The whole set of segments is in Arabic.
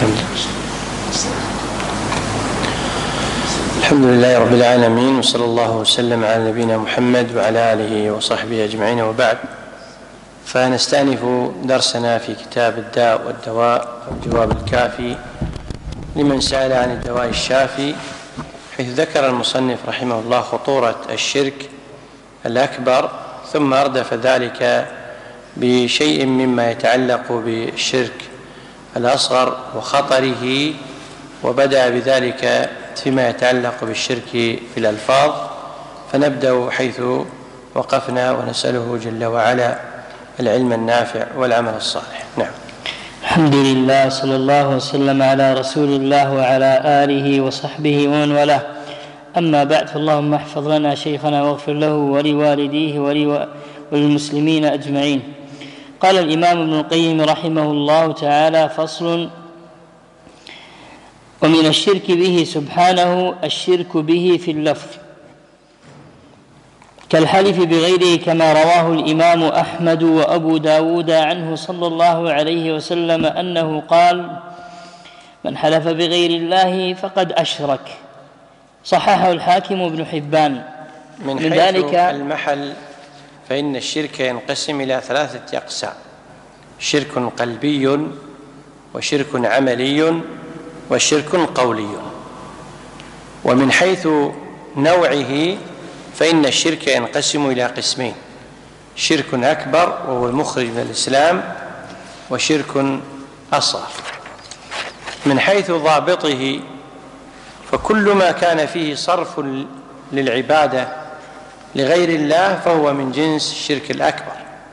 الحمد لله رب العالمين، وصلى الله وسلم على نبينا محمد وعلى آله وصحبه أجمعين، وبعد. فنستأنف درسنا في كتاب الداء والدواء والجواب الكافي لمن سأل عن الدواء الشافي، حيث ذكر المصنف رحمه الله خطورة الشرك الأكبر، ثم أردف ذلك بشيء مما يتعلق بالشرك الأصغر وخطره، وبدأ بذلك فيما يتعلق بالشرك في الألفاظ. فنبدأ حيث وقفنا، ونسأله جل وعلا العلم النافع والعمل الصالح. نعم. الحمد لله، صلى الله وسلم على رسول الله وعلى آله وصحبه ومن والاه. أما بعد، فاللهم احفظ لنا شيخنا واغفر له ولوالديه وللمسلمين أجمعين. قال الإمام ابن القيم رحمه الله تعالى: فصل: ومن الشرك به سبحانه الشرك به في اللفظ كالحلف بغيره، كما رواه الإمام أحمد وأبو داود عنه صلى الله عليه وسلم أنه قال: من حلف بغير الله فقد أشرك. صححه الحاكم ابن حبان. من ذلك المحل، فإن الشرك ينقسم إلى 3 أقسام: شرك قلبي، وشرك عملي، وشرك قولي. ومن حيث نوعه، فإن الشرك ينقسم إلى قسمين: شرك أكبر وهو المخرج من الإسلام، وشرك أصغر. من حيث ضابطه، فكل ما كان فيه صرف للعبادة لغير الله فهو من جنس الشرك الأكبر،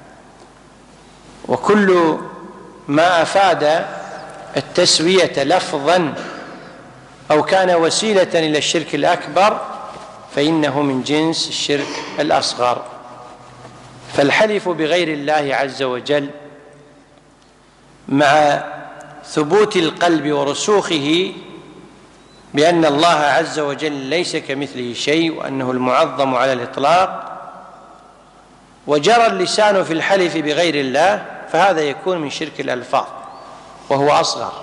وكل ما أفاد التسوية لفظا أو كان وسيلة إلى الشرك الأكبر فإنه من جنس الشرك الأصغر. فالحلف بغير الله عز وجل مع ثبوت القلب ورسوخه بأن الله عز وجل ليس كمثله شيء، وأنه المعظم على الإطلاق، وجرى اللسان في الحلف بغير الله، فهذا يكون من شرك الألفاظ وهو أصغر.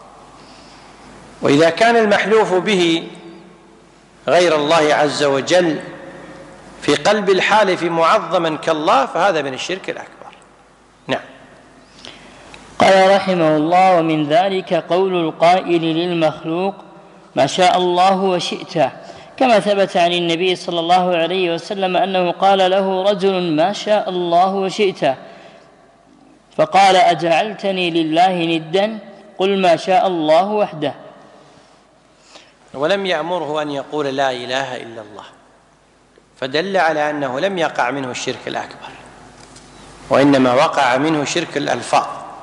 وإذا كان المحلوف به غير الله عز وجل في قلب الحالف معظما كالله، فهذا من الشرك الأكبر. نعم. قال رحمه الله: ومن ذلك قول القائل للمخلوق ما شاء الله وشئت، كما ثبت عن النبي صلى الله عليه وسلم أنه قال له رجل: ما شاء الله وشئت، فقال: أجعلتني لله ندا؟ قل ما شاء الله وحده. ولم يأمره أن يقول لا إله إلا الله، فدل على أنه لم يقع منه الشرك الأكبر، وإنما وقع منه شرك الألفاظ.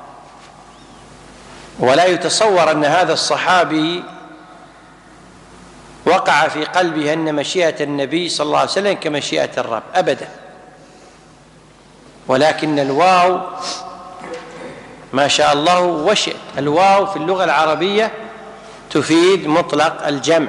ولا يتصور أن هذا الصحابي وقع في قلبه أن مشيئة النبي صلى الله عليه وسلم كمشيئة الرب أبدا، ولكن الواو ما شاء الله وشئت، الواو في اللغة العربية تفيد مطلق الجمع،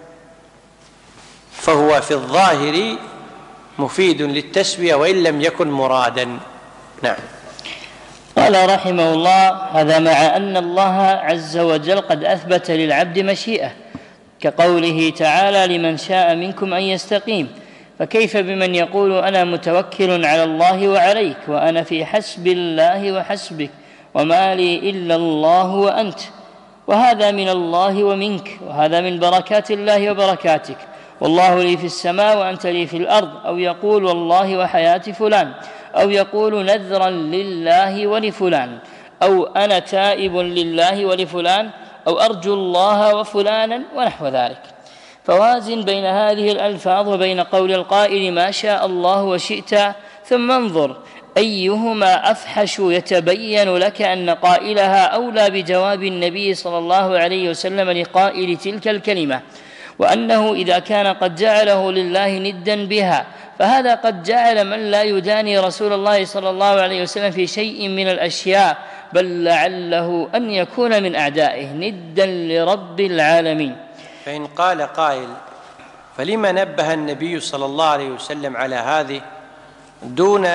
فهو في الظاهر مفيد للتسوية وإن لم يكن مرادا. نعم. قال رحمه الله: هذا مع أن الله عز وجل قد أثبت للعبد مشيئة، كقوله تعالى: لمن شاء منكم أن يستقيم. فكيف بمن يقول أنا متوكل على الله وعليك، وأنا في حسب الله وحسبك، وما لي إلا الله وأنت، وهذا من الله ومنك، وهذا من بركات الله وبركاتك، والله لي في السماء وأنت لي في الأرض. أو يقول والله وحياة فلان، أو يقول نذرا لله ولفلان، أو أنا تائب لله ولفلان، أو أرجو الله وفلانا، ونحو ذلك. فوازن بين هذه الألفاظ وبين قول القائل ما شاء الله وشئت، ثم انظر أيهما أفحش، يتبين لك أن قائلها أولى بجواب النبي صلى الله عليه وسلم لقائل تلك الكلمة، وأنه إذا كان قد جعله لله ندا بها، فهذا قد جعل من لا يداني رسول الله صلى الله عليه وسلم في شيء من الأشياء، بل لعله أن يكون من أعدائه ندا لرب العالمين. فإن قال قائل: فلما نبه النبي صلى الله عليه وسلم على هذه دون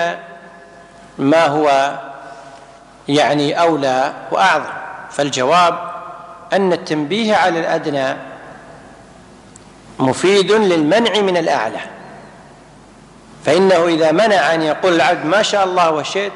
ما هو أولى وأعظم؟ فالجواب أن التنبيه على الأدنى مفيد للمنع من الأعلى، فإنه إذا منع أن يقول العبد ما شاء الله وشئت،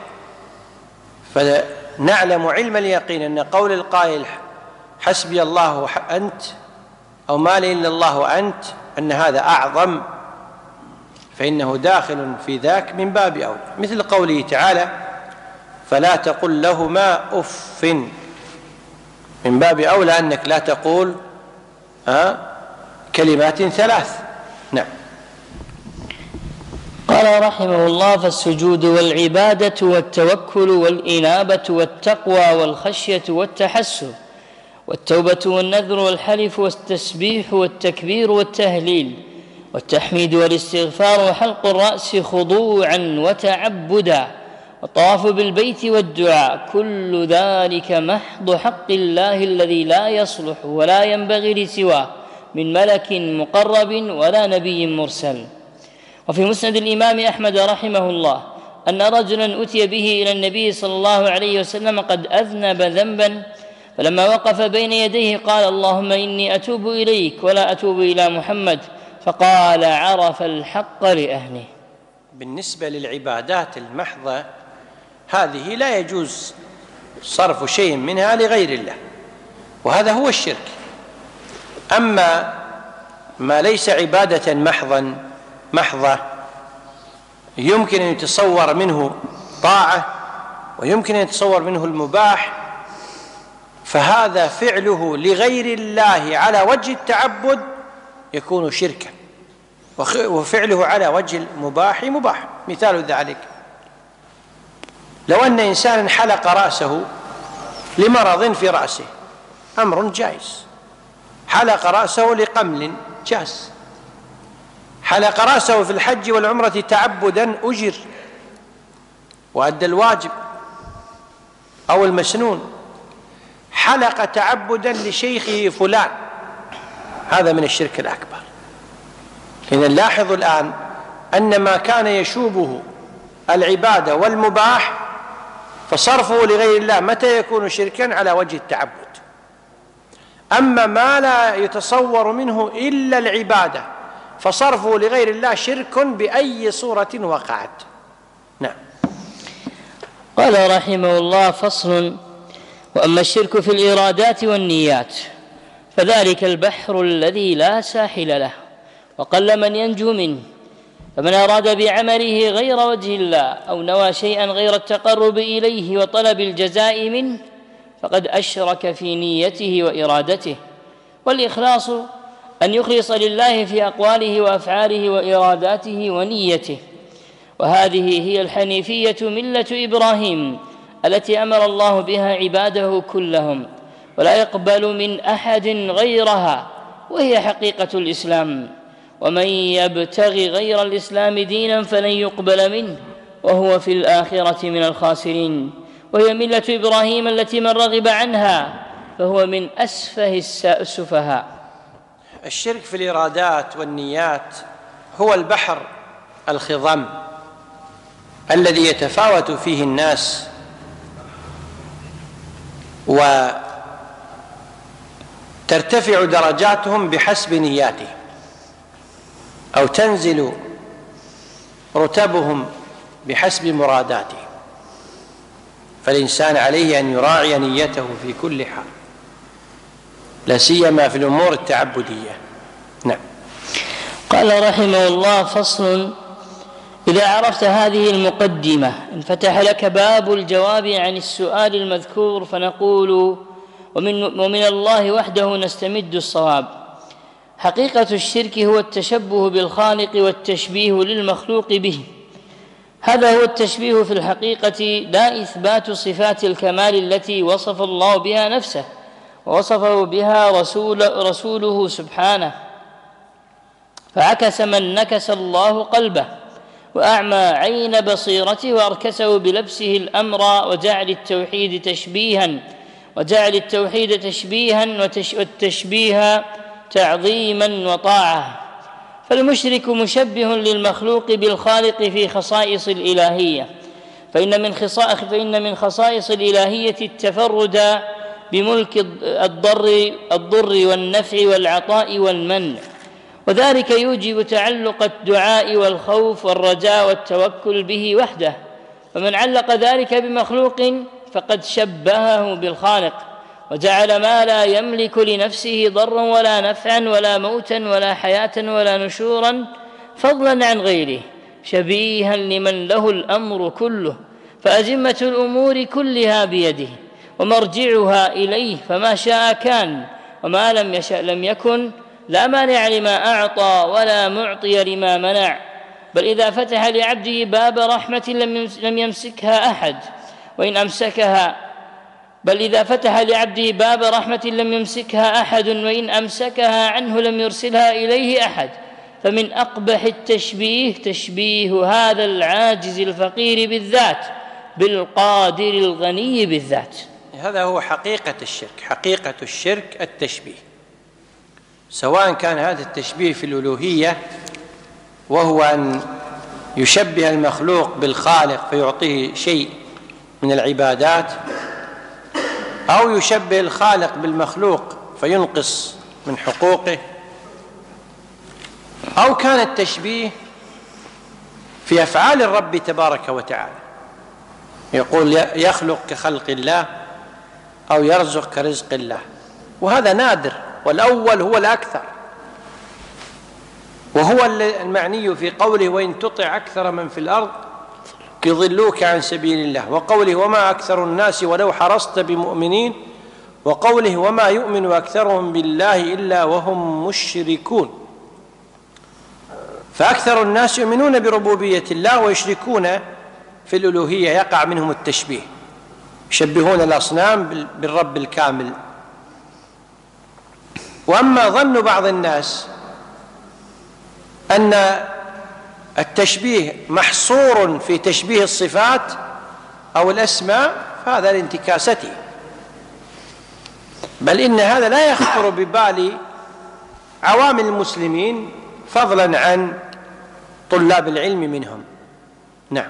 فنعلم علم اليقين أن قول القائل حسبي الله وأنت أو ما لي إلا الله وأنت أن هذا أعظم، فإنه داخل في ذاك من باب أولى، مثل قوله تعالى فلا تقل لهما أف، من باب أولى أنك لا تقول كلمات ثلاث. نعم. قال رحمه الله: فالسجود والعبادة والتوكل والإنابة والتقوى والخشية والتحسن والتوبة والنذر والحلف والتسبيح والتكبير والتهليل والتحميد والاستغفار وحلق الرأس خضوعا وتعبدا والطواف بالبيت والدعاء، كل ذلك محض حق الله الذي لا يصلح ولا ينبغي لسواه من ملك مقرب ولا نبي مرسل. وفي مسند الإمام أحمد رحمه الله أن رجلا أتي به إلى النبي صلى الله عليه وسلم قد أذنب ذنبا، فلما وقف بين يديه قال: اللهم إني أتوب إليك ولا أتوب إلى محمد، فقال: عرف الحق لأهله. بالنسبة للعبادات المحضة هذه لا يجوز صرف شيء منها لغير الله، وهذا هو الشرك. أما ما ليس عبادة محضة يمكن أن يتصور منه طاعة ويمكن أن يتصور منه المباح، فهذا فعله لغير الله على وجه التعبد يكون شركا، وفعله على وجه المباح مباح. مثال ذلك لو أن إنسانا حلق رأسه لمرض في رأسه، أمر جائز، حلق رأسه لقمل جاز، حلق رأسه في الحج والعمرة تعبدا أجر وأدى الواجب أو المسنون، حلق تعبدا لشيخه فلان، هذا من الشرك الأكبر. إذن لاحظوا الآن أن ما كان يشوبه العبادة والمباح فصرفه لغير الله متى يكون شركا؟ على وجه التعبد. أما ما لا يتصور منه إلا العبادة فصرفه لغير الله شرك بأي صورة وقعت. نعم. قال رحمه الله: فصل: وأما الشرك في الإرادات والنيات فذلك البحر الذي لا ساحل له وقل من ينجو منه، فمن أراد بعمله غير وجه الله أو نوى شيئا غير التقرب إليه وطلب الجزاء منه فقد أشرك في نيته وإرادته. والإخلاص أن يخلص لله في أقواله وأفعاله وإراداته ونيته، وهذه هي الحنيفية ملة إبراهيم التي أمر الله بها عباده كلهم، ولا يقبل من أحد غيرها، وهي حقيقة الإسلام. ومن يبتغي غير الإسلام دينا فلن يقبل منه وهو في الآخرة من الخاسرين. وهي ملة إبراهيم التي من رغب عنها فهو من أسفه السفهاء. الشرك في الإرادات والنيات هو البحر الخضم الذي يتفاوت فيه الناس وترتفع درجاتهم بحسب نياته، أو تنزل رتبهم بحسب مراداته، فالإنسان عليه أن يراعي نيته في كل حال، لا سيما في الأمور التعبدية. نعم. قال رحمه الله: فصل: إذا عرفت هذه المقدمة انفتح لك باب الجواب عن السؤال المذكور، فنقول: ومن الله وحده نستمد الصواب. حقيقة الشرك هو التشبه بالخالق والتشبيه للمخلوق به. هذا هو التشبيه في الحقيقة، لا إثبات صفات الكمال التي وصف الله بها نفسه ووصفه بها رسوله سبحانه، فعكس من نكس الله قلبه وأعمى عين بصيرته وأركسه بلبسه الأمر وجعل التوحيد تشبيها والتشبيه تعظيما وطاعة. فالمشرك مشبه للمخلوق بالخالق في خصائص الإلهية، فإن من خصائص الإلهية التفرد بملك الضر والنفع والعطاء والمنع، وذلك يوجب تعلق الدعاء والخوف والرجاء والتوكل به وحده. فمن علق ذلك بمخلوق فقد شبهه بالخالق، وجعل ما لا يملك لنفسه ضرا ولا نفعا ولا موتا ولا حياة ولا نشورا فضلا عن غيره شبيها لمن له الأمر كله، فأزمة الأمور كلها بيده ومرجعها إليه، فما شاء كان وما لم يشأ لم يكن، لا مانع لما أعطى ولا معطي لما منع. بل إذا فتح لعبده باب رحمة لم يمسكها أحد وإن أمسكها وإن أمسكها عنه لم يرسلها إليه أحد. فمن أقبح التشبيه تشبيه هذا العاجز الفقير بالذات بالقادر الغني بالذات. هذا هو حقيقة الشرك. حقيقة الشرك التشبيه، سواء كان هذا التشبيه في الألوهية وهو أن يشبه المخلوق بالخالق فيعطيه شيء من العبادات، أو يشبه الخالق بالمخلوق فينقص من حقوقه، أو كان التشبيه في أفعال الرب تبارك وتعالى، يقول يخلق كخلق الله أو يرزق كرزق الله، وهذا نادر، والأول هو الأكثر، وهو المعني في قوله وإن تطع أكثر من في الأرض يضلوك عن سبيل الله، وقوله وما أكثر الناس ولو حرصت بمؤمنين، وقوله وما يؤمن أكثرهم بالله إلا وهم مشركون. فأكثر الناس يؤمنون بربوبية الله ويشركون في الألوهية، يقع منهم التشبيه، يشبهون الأصنام بالرب الكامل. وأما ظن بعض الناس أن التشبيه محصور في تشبيه الصفات أو الأسماء فهذا لانتكاسته، بل إن هذا لا يخطر ببال عوام المسلمين فضلا عن طلاب العلم منهم. نعم.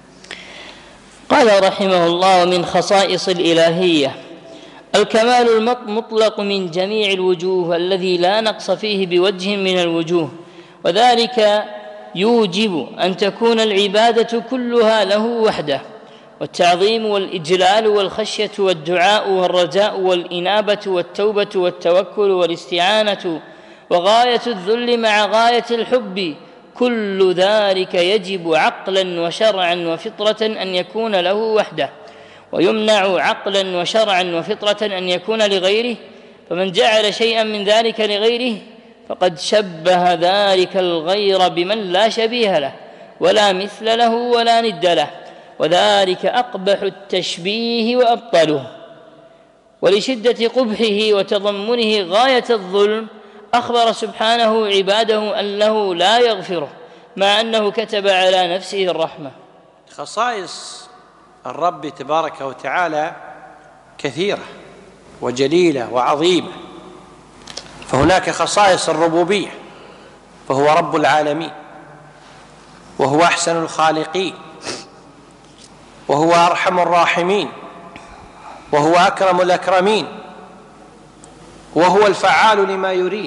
قال رحمه الله من خصائص الإلهية الكمال المطلق من جميع الوجوه الذي لا نقص فيه بوجه من الوجوه، وذلك يوجب أن تكون العبادة كلها له وحده، والتعظيم والإجلال والخشية والدعاء والرجاء والإنابة والتوبة والتوكل والاستعانة وغاية الذل مع غاية الحب، كل ذلك يجب عقلا وشرعا وفطرة أن يكون له وحده، ويمنع عقلا وشرعا وفطرة أن يكون لغيره. فمن جعل شيئا من ذلك لغيره فقد شبه ذلك الغير بمن لا شبيه له ولا مثل له ولا ند له، وذلك أقبح التشبيه وأبطله. ولشدة قبحه وتضمنه غاية الظلم أخبر سبحانه عباده أنه لا يغفره مع أنه كتب على نفسه الرحمة. خصائص الرب تبارك وتعالى كثيرة وجليلة وعظيمة. فهناك خصائص الربوبية، فهو رب العالمين، وهو أحسن الخالقين، وهو أرحم الراحمين، وهو أكرم الأكرمين، وهو الفعال لما يريد،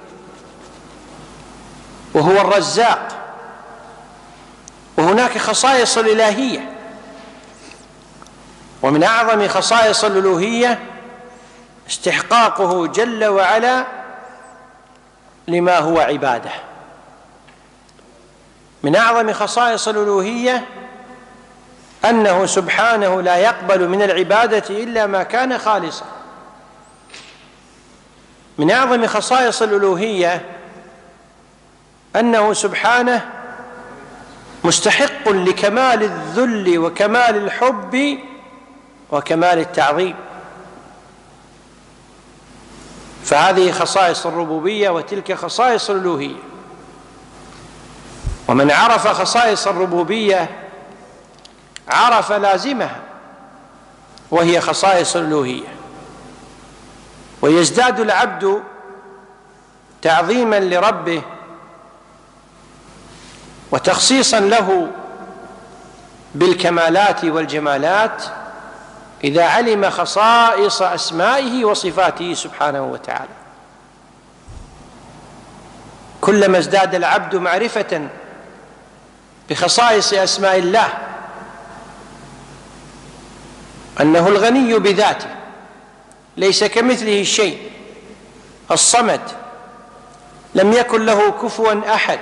وهو الرزاق. وهناك خصائص الإلهية، ومن أعظم خصائص الألوهية استحقاقه جل وعلا لما هو عباده. من أعظم خصائص الألوهية أنه سبحانه لا يقبل من العبادة إلا ما كان خالصا. من أعظم خصائص الألوهية أنه سبحانه مستحق لكمال الذل وكمال الحب وكمال التعظيم. فهذه خصائص الربوبية وتلك خصائص الألوهية. ومن عرف خصائص الربوبية عرف لازمها وهي خصائص الألوهية، ويزداد العبد تعظيما لربه وتخصيصا له بالكمالات والجمالات إذا علم خصائص أسمائه وصفاته سبحانه وتعالى. كلما ازداد العبد معرفة بخصائص أسماء الله، أنه الغني بذاته ليس كمثله شيء، الصمد لم يكن له كفوا أحد،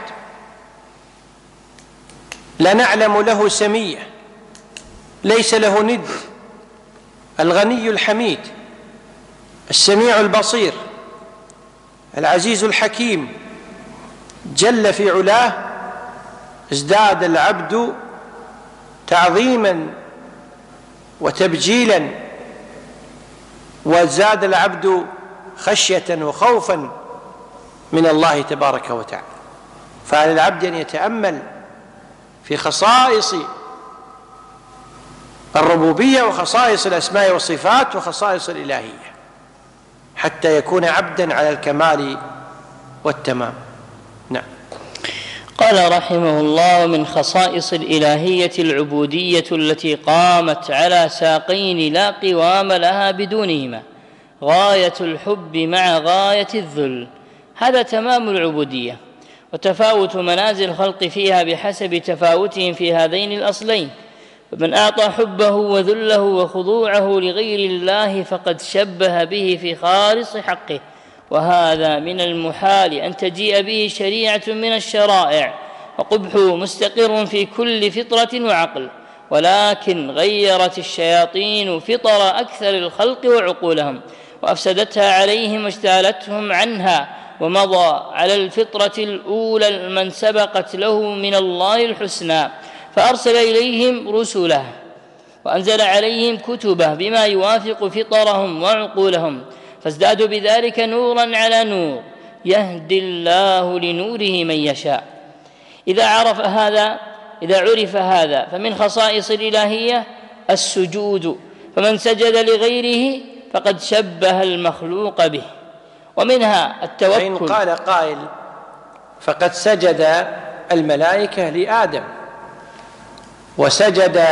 لا نعلم له سمية، ليس له ند، الغني الحميد، السميع البصير، العزيز الحكيم، جل في علاه. ازداد العبد تعظيما وتبجيلا، وزاد العبد خشية وخوفا من الله تبارك وتعالى. فعلى العبد أن يتأمل في خصائص الربوبية وخصائص الأسماء والصفات وخصائص الإلهية حتى يكون عبدا على الكمال والتمام. نعم. قال رحمه الله: من خصائص الإلهية العبودية التي قامت على ساقين لا قوام لها بدونهما، غاية الحب مع غاية الذل. هذا تمام العبودية، وتفاوت منازل الخلق فيها بحسب تفاوتهم في هذين الأصلين. فمن أعطى حبه وذله وخضوعه لغير الله فقد شبه به في خالص حقه، وهذا من المحال أن تجيء به شريعة من الشرائع، وقبحه مستقر في كل فطرة وعقل. ولكن غيرت الشياطين فطر أكثر الخلق وعقولهم، وأفسدتها عليهم واجتالتهم عنها، ومضى على الفطرة الأولى من سبقت له من الله الحسنى، فأرسل إليهم رسله وأنزل عليهم كتبه بما يوافق فطرهم وعقولهم، فازدادوا بذلك نورا على نور، يهدي الله لنوره من يشاء. إذا عرف هذا فمن خصائص الإلهية السجود، فمن سجد لغيره فقد شبه المخلوق به. ومنها التوكل. فإن قال قائل: فقد سجد الملائكة لآدم وسجد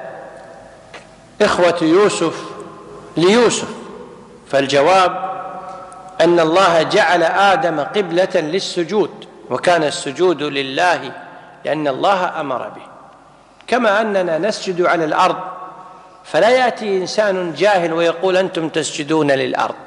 إخوة يوسف ليوسف، فالجواب أن الله جعل آدم قبلة للسجود، وكان السجود لله لأن الله أمر به. كما أننا نسجد على الأرض، فلا يأتي إنسان جاهل ويقول أنتم تسجدون للأرض،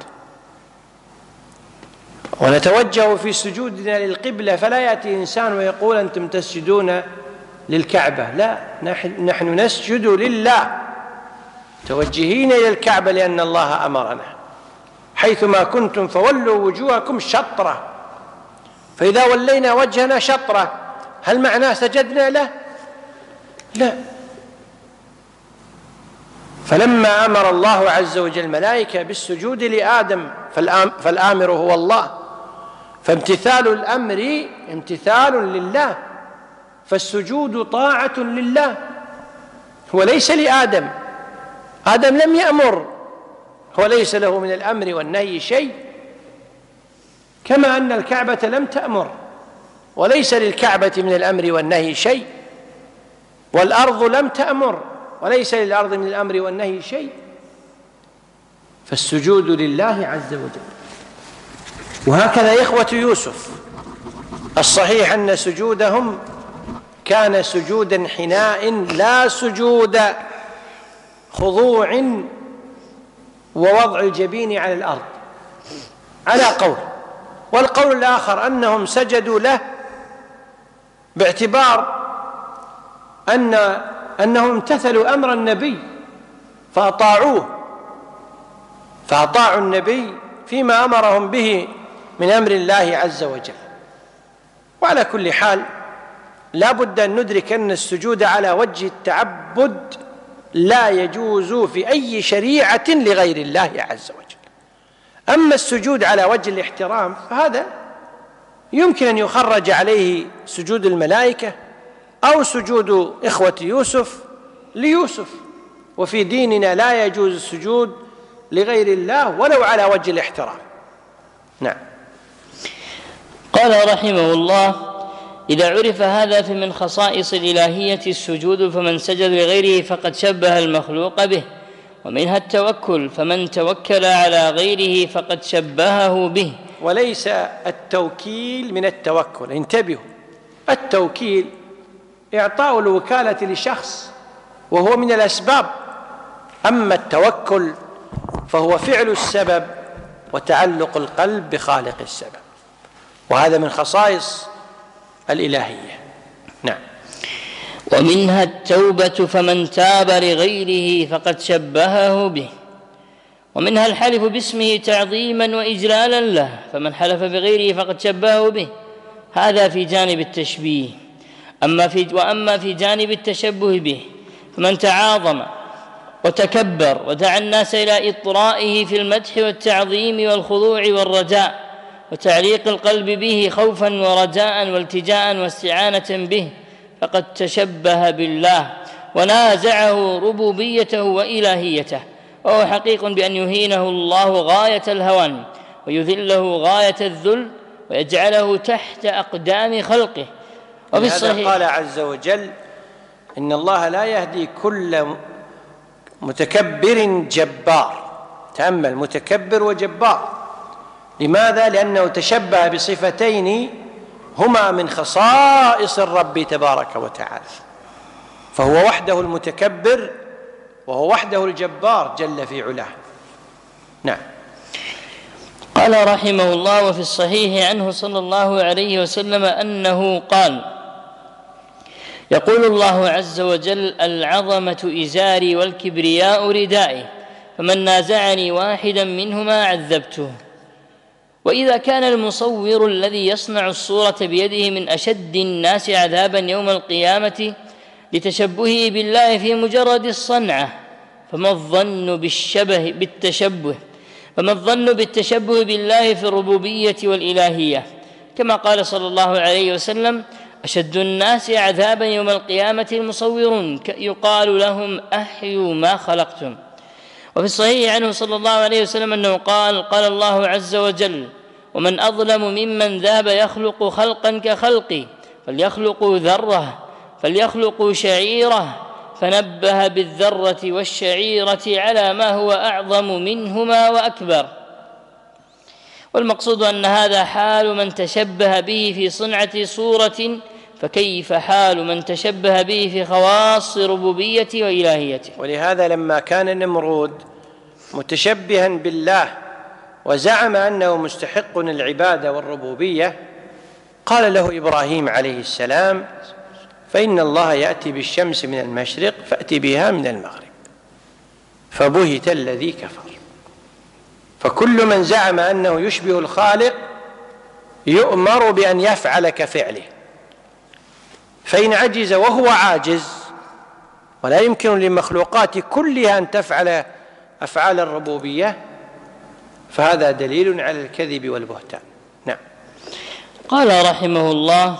ونتوجه في سجودنا للقبلة، فلا يأتي إنسان ويقول أنتم تسجدون للكعبة. لا، نحن نسجد لله توجهين إلى الكعبة لأن الله أمرنا: حيثما كنتم فولوا وجوهكم شطرة. فإذا ولينا وجهنا شطرة هل معناه سجدنا له؟ لا. فلما أمر الله عز وجل الملائكة بالسجود لآدم فالآمر هو الله، فامتثال الأمر امتثال لله، فالسجود طاعة لله وليس لآدم. آدم لم يأمر، هو ليس له من الأمر والنهي شيء، كما أن الكعبة لم تأمر وليس للكعبة من الأمر والنهي شيء، والأرض لم تأمر وليس للأرض من الأمر والنهي شيء. فالسجود لله عز وجل. وهكذا إخوة يوسف، الصحيح أن سجودهم كان سجودا حناء لا سجود خضوع ووضع الجبين على الأرض على قول، والقول الآخر أنهم سجدوا له باعتبار أنهم امتثلوا أمر النبي فأطاعوه، فأطاعوا النبي فيما أمرهم به من أمر الله عز وجل. وعلى كل حال لا بد أن ندرك أن السجود على وجه التعبد لا يجوز في أي شريعة لغير الله عز وجل. أما السجود على وجه الاحترام فهذا يمكن أن يخرج عليه سجود الملائكة أو سجود إخوة يوسف ليوسف، وفي ديننا لا يجوز السجود لغير الله ولو على وجه الاحترام. نعم. قال رحمه الله: إذا عرف هذا فمن خصائص الإلهية السجود، فمن سجد لغيره فقد شبه المخلوق به. ومنها التوكل، فمن توكل على غيره فقد شبهه به. وليس التوكيل من التوكل، انتبهوا، التوكيل إعطاء الوكالة لشخص وهو من الأسباب، أما التوكل فهو فعل السبب وتعلق القلب بخالق السبب، وهذا من خصائص الإلهية. نعم. ومنها التوبة، فمن تاب لغيره فقد شبهه به. ومنها الحلف باسمه تعظيما وإجلالا له، فمن حلف بغيره فقد شبهه به. هذا في جانب التشبيه. وأما في جانب التشبه به فمن تعاظم وتكبر ودعا الناس إلى إطرائه في المدح والتعظيم والخضوع والرجاء وتعليق القلب به خوفا ورجاء والتجاء واستعانة به فقد تشبه بالله ونازعه ربوبيته وإلهيته، وهو حقيق بأن يهينه الله غاية الهوان ويذله غاية الذل ويجعله تحت أقدام خلقه. ولهذا قال عز وجل: إن الله لا يهدي كل متكبر جبار. تأمل، متكبر وجبار. لماذا؟ لأنه تشبه بصفتين هما من خصائص الرب تبارك وتعالى، فهو وحده المتكبر وهو وحده الجبار جل في علاه. نعم. قال رحمه الله: وفي الصحيح عنه صلى الله عليه وسلم أنه قال: يقول الله عز وجل: العظمة إزاري والكبرياء ردائي، فمن نازعني واحدا منهما عذبته. وإذا كان المصور الذي يصنع الصورة بيده من أشد الناس عذابا يوم القيامة لتشبهه بالله في مجرد الصنعة، فما الظن بالتشبه بالله في الربوبية والإلهية؟ كما قال صلى الله عليه وسلم: أشد الناس عذابا يوم القيامة المصورون، يقال لهم: أحيوا ما خلقتم. وفي الصحيح عنه صلى الله عليه وسلم أنه قال الله عز وجل: ومن أظلم ممن ذهب يخلق خلقا كخلقي، فليخلقوا ذرة، فليخلقوا شعيرة، فنبه بالذرة والشعيرة على ما هو أعظم منهما وأكبر. والمقصود أن هذا حال من تشبه به في صنعة صورة، فكيف حال من تشبه به في خواص ربوبيته وإلهيته؟ ولهذا لما كان النمرود متشبها بالله وزعم أنه مستحق العبادة والربوبية، قال له إبراهيم عليه السلام: فإن الله يأتي بالشمس من المشرق فأت بها من المغرب. فبهت الذي كفر. فكل من زعم أنه يشبه الخالق يؤمر بأن يفعل كفعله، فإن عجز وهو عاجز، ولا يمكن للمخلوقات كلها أن تفعل أفعال الربوبية، فهذا دليل على الكذب والبهتان. نعم. قال رحمه الله: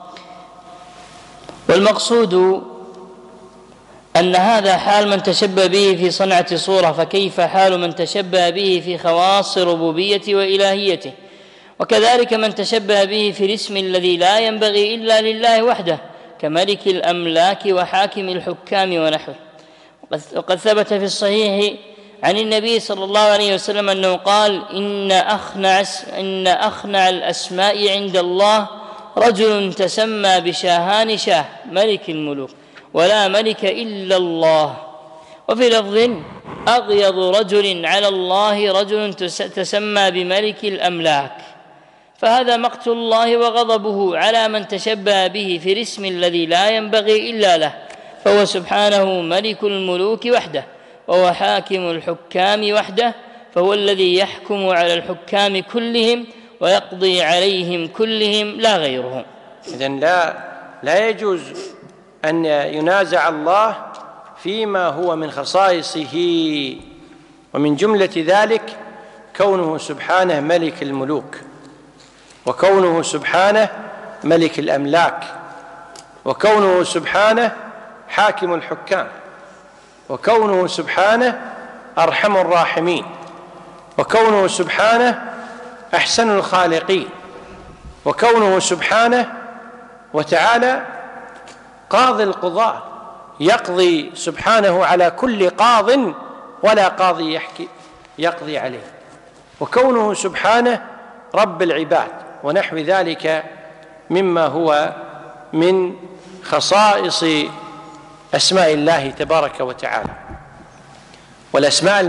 والمقصود أن هذا حال من تشبه به في صنعة صورة، فكيف حال من تشبه به في خواص ربوبيته وإلهيته؟ وكذلك من تشبه به في الاسم الذي لا ينبغي إلا لله وحده، كملك الأملاك وحاكم الحكام ونحوه. وقد ثبت في الصحيح عن النبي صلى الله عليه وسلم أنه قال: إن أخنع الأسماء عند الله رجل تسمى بشاهان شاه ملك الملوك، ولا ملك إلا الله. وفي لفظ: أغيض رجل على الله رجل تسمى بملك الأملاك. فهذا مقت الله وغضبه على من تشبه به في الاسم الذي لا ينبغي إلا له، فهو سبحانه ملك الملوك وحده، وهو حاكم الحكام وحده، فهو الذي يحكم على الحكام كلهم ويقضي عليهم كلهم لا غيرهم. إذن لا يجوز أن ينازع الله فيما هو من خصائصه، ومن جملة ذلك كونه سبحانه ملك الملوك، وكونه سبحانه ملك الأملاك، وكونه سبحانه حاكم الحكام، وكونه سبحانه أرحم الراحمين، وكونه سبحانه أحسن الخالقين، وكونه سبحانه وتعالى قاضي القضاة، يقضي سبحانه على كل قاض ولا قاضي يقضي عليه، وكونه سبحانه رب العباد ونحو ذلك مما هو من خصائص أسماء الله تبارك وتعالى. والأسماء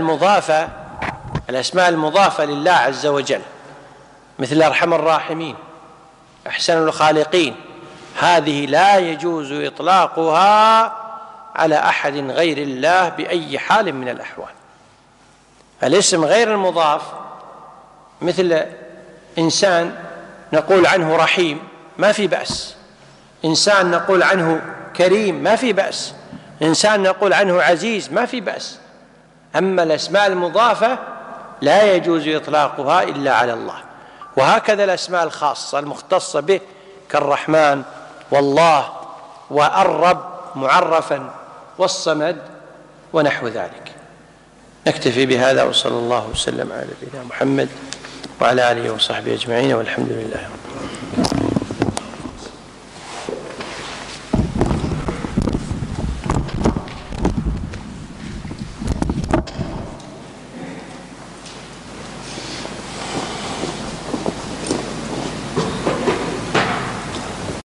المضافة لله عز وجل مثل أرحم الراحمين، أحسن الخالقين، هذه لا يجوز إطلاقها على أحد غير الله بأي حال من الأحوال. الاسم غير المضاف مثل إنسان نقول عنه رحيم ما في بأس، إنسان نقول عنه كريم ما في بأس، إنسان نقول عنه عزيز ما في بأس. أما الأسماء المضافة لا يجوز إطلاقها إلا على الله. وهكذا الأسماء الخاصة المختصة به كالرحمن والله والرب معرفا والصمد ونحو ذلك. نكتفي بهذا، وصلى الله وسلم على نبينا محمد وعلى آله وصحبه أجمعين، والحمد لله رب العالمين.